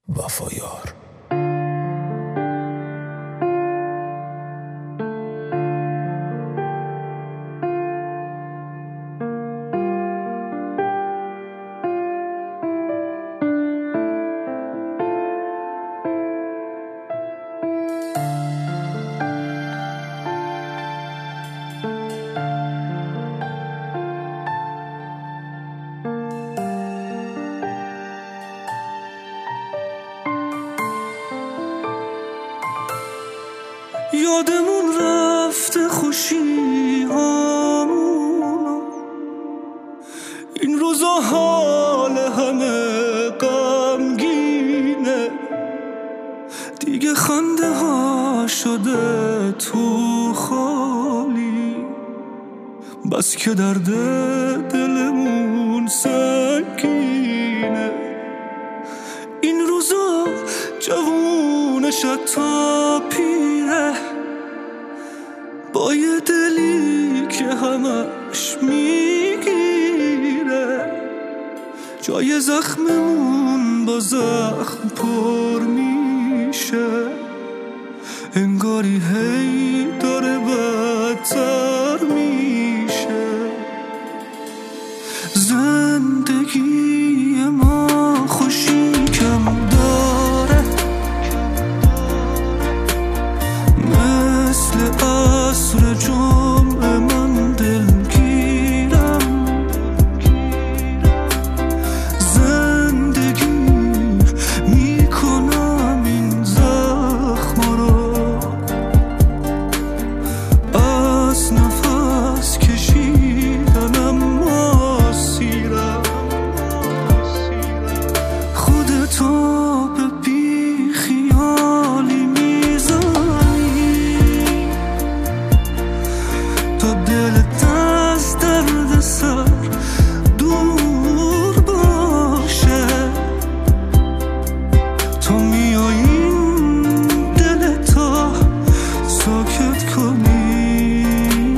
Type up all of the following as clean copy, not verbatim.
وفایار. یادمون رفته خوشی هامون، این روزا حال همه غمگینه، دیگه خنده ها شده تو خالی، بس که درد دلمون سنگینه. این روزا جوونش تا پیره، با یه دلی که همش میگیره، جای زخممون با زخم پر میشه، انگاری هی داره بدتر میشه. زندگی ما خوشی کم داره، مثل عصر جمعه من دلگیرم. زندگی میکنم این زخم رو، از نفس کشیدنم آسیرم. خودتو به بی خیالی میزنی تا دلت از درد سر دور باشه، تو میای این دلتا ساکت کنی،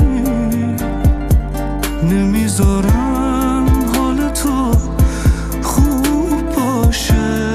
نمیذارم حال تو خوب باشه.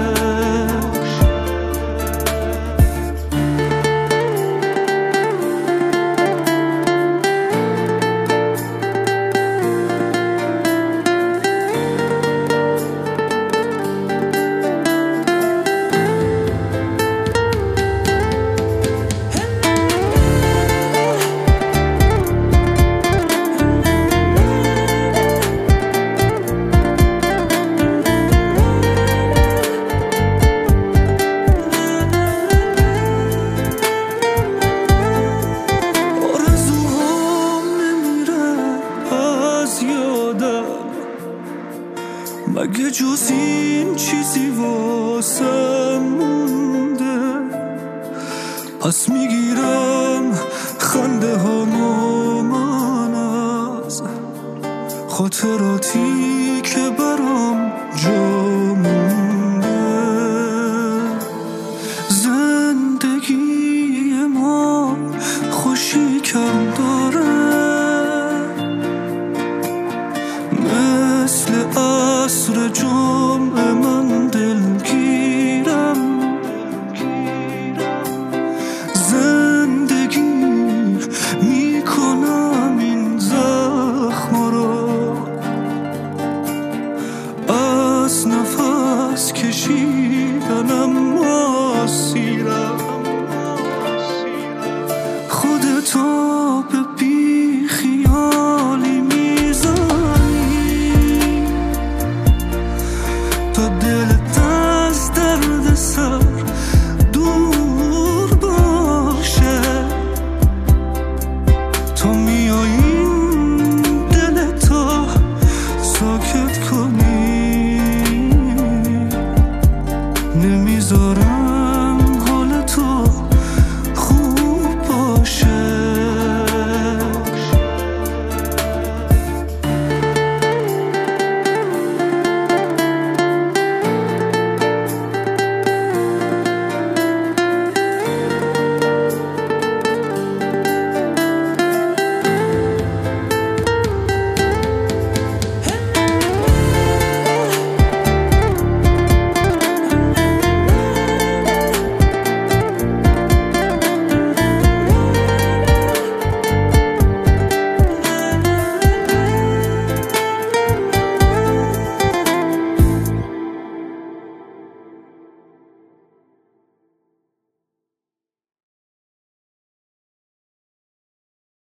مگه جز این چیزی واسه مونده؟ پس میگیرم خنده هامو من از خاطراتی که برام جا مونده. زندگی ما خوشی کم داره، مثل عصر جمعه من دلگیرم. زندگی میکنم این زخم رو، از نفس کشیدنم آسیرم. خودتو به بی خیالی میزنی تا دلت از درد سر دور باشه، تو میای این دلتا ساکت کنی، نمیذارم